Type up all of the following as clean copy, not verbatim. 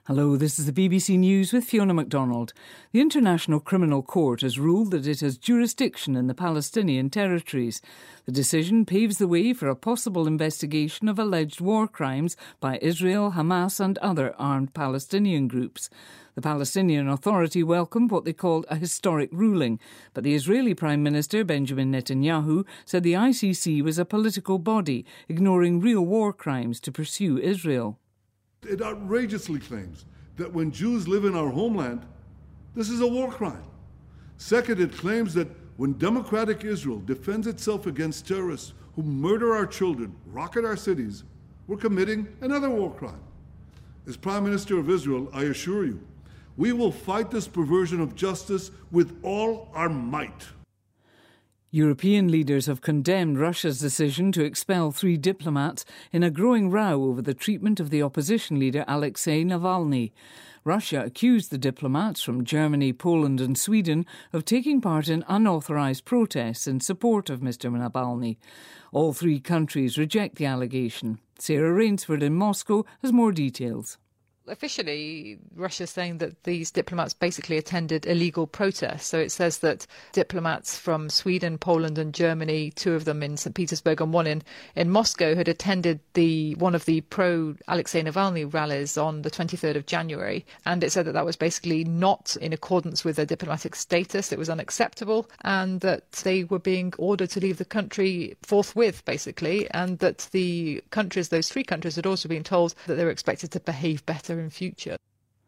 Hello, this is the BBC News with Fiona MacDonald. The International Criminal Court has ruled that it has jurisdiction in the Palestinian territories. The decision paves the way for a possible investigation of alleged war crimes by Israel, Hamas and other armed Palestinian groups. The Palestinian Authority welcomed what they called a historic ruling, but the Israeli Prime Minister Benjamin Netanyahu said the ICC was a political body, ignoring real war crimes to pursue Israel. It outrageously claims that when Jews live in our homeland, this is a war crime. Second, it claims that when democratic Israel defends itself against terrorists who murder our children, rocket our cities, we're committing another war crime. As Prime Minister of Israel, I assure you, we will fight this perversion of justice with all our might. European leaders have condemned Russia's decision to expel 3 diplomats in a growing row over the treatment of the opposition leader Alexei Navalny. Russia accused the diplomats from Germany, Poland and Sweden of taking part in unauthorised protests in support of Mr Navalny. All 3 countries reject the allegation. Sarah Rainsford in Moscow has more details. Officially, Russia's saying that these diplomats basically attended illegal protests. So it says that diplomats from Sweden, Poland and Germany, 2 of them in St. Petersburg and 1 in Moscow, had attended one of the pro-Alexei Navalny rallies on the 23rd of January. And it said that that was basically not in accordance with their diplomatic status. It was unacceptable and that they were being ordered to leave the country forthwith, basically, and that the countries, those 3 countries, had also been told that they were expected to behave better in future.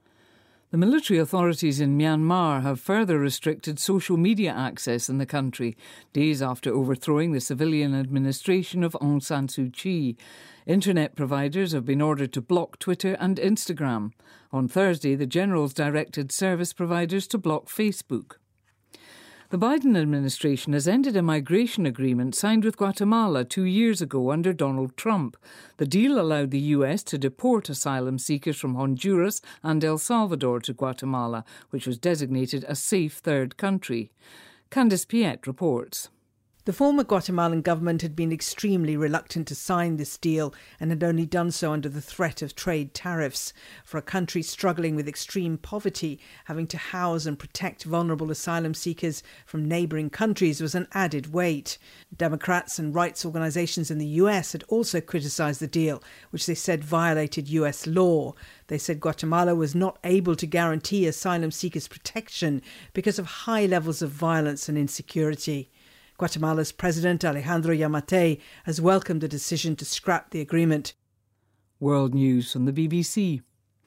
The military authorities in Myanmar have further restricted social media access in the country, days after overthrowing the civilian administration of Aung San Suu Kyi. Internet providers have been ordered to block Twitter and Instagram. On Thursday, the generals directed service providers to block Facebook. The Biden administration has ended a migration agreement signed with Guatemala 2 years ago under Donald Trump. The deal allowed the US to deport asylum seekers from Honduras and El Salvador to Guatemala, which was designated a safe third country. Candice Piet reports. The former Guatemalan government had been extremely reluctant to sign this deal and had only done so under the threat of trade tariffs. For a country struggling with extreme poverty, having to house and protect vulnerable asylum seekers from neighbouring countries was an added weight. Democrats and rights organisations in the US had also criticised the deal, which they said violated US law. They said Guatemala was not able to guarantee asylum seekers protection because of high levels of violence and insecurity. Guatemala's President Alejandro Yamatei has welcomed the decision to scrap the agreement. World News from the BBC.